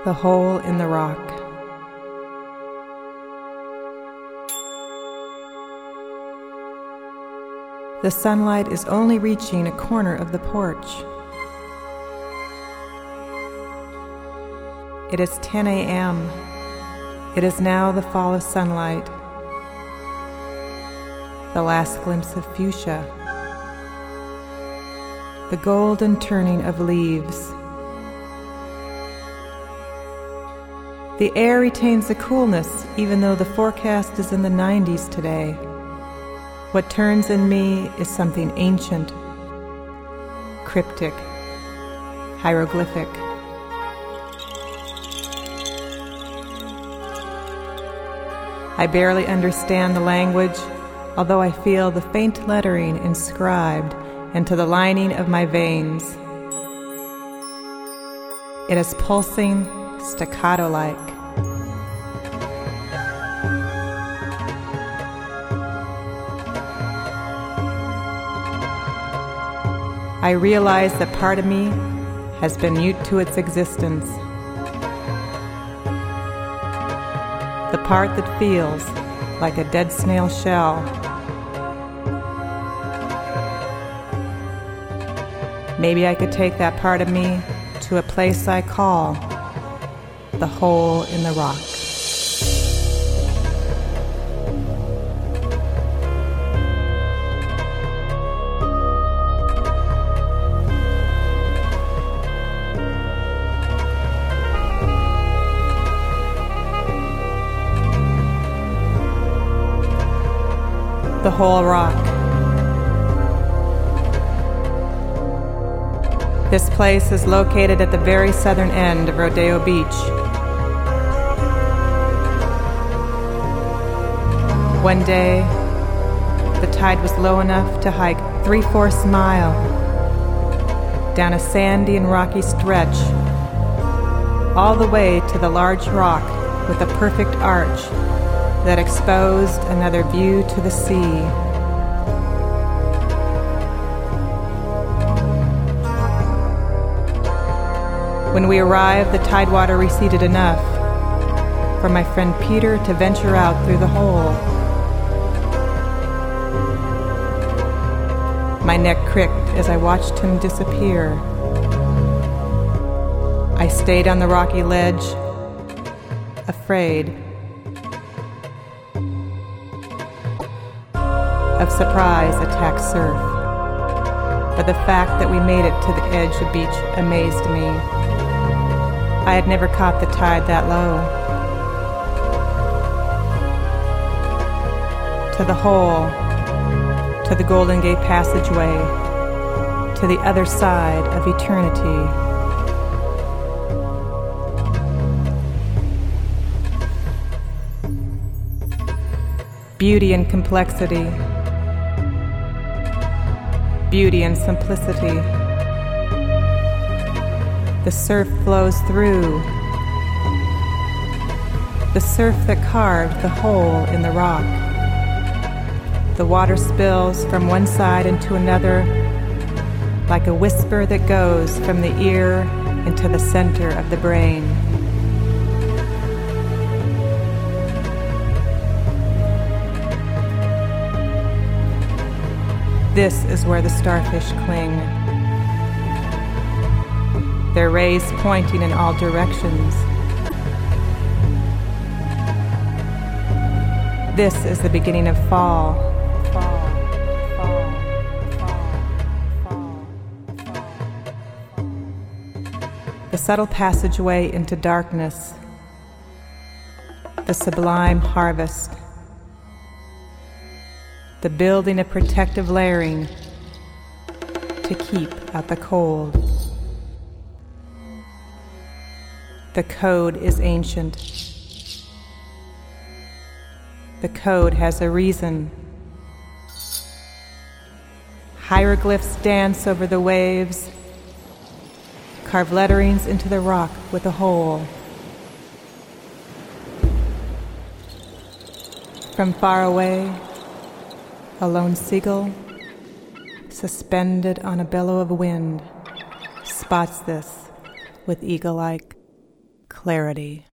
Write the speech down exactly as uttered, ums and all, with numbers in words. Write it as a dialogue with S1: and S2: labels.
S1: The hole in the rock. The sunlight is only reaching a corner of the porch. It is ten a.m. It is now the fall of sunlight, the last glimpse of fuchsia, the golden turning of leaves. The air retains the coolness even though the forecast is in the nineties today. What turns in me is something ancient, cryptic, hieroglyphic. I barely understand the language, although I feel the faint lettering inscribed into the lining of my veins. It is pulsing staccato-like. I realize that part of me has been mute to its existence. The part that feels like a dead snail shell. Maybe I could take that part of me to a place I call the hole in the rock. The whole rock. This place is located at the very southern end of Rodeo Beach. One day, the tide was low enough to hike three-fourths mile down a sandy and rocky stretch all the way to the large rock with a perfect arch that exposed another view to the sea. When we arrived, the tidewater receded enough for my friend Peter to venture out through the hole. My neck cricked as I watched him disappear. I stayed on the rocky ledge, afraid of surprise attack surf, but the fact that we made it to the edge of beach amazed me. I had never caught the tide that low. To the hole, to the Golden Gate Passageway, to the other side of eternity. Beauty and complexity. Beauty and simplicity. The surf flows through. The surf that carved the hole in the rock. The water spills from one side into another like a whisper that goes from the ear into the center of the brain. This is where the starfish cling, their rays pointing in all directions. This is the beginning of fall. Fall, fall, fall, fall, fall. The subtle passageway into darkness, the sublime harvest. The building of protective layering to keep out the cold. The code is ancient. The code has a reason. Hieroglyphs dance over the waves, carve letterings into the rock with a hole. From far away, a lone seagull, suspended on a billow of wind, spots this with eagle-like clarity.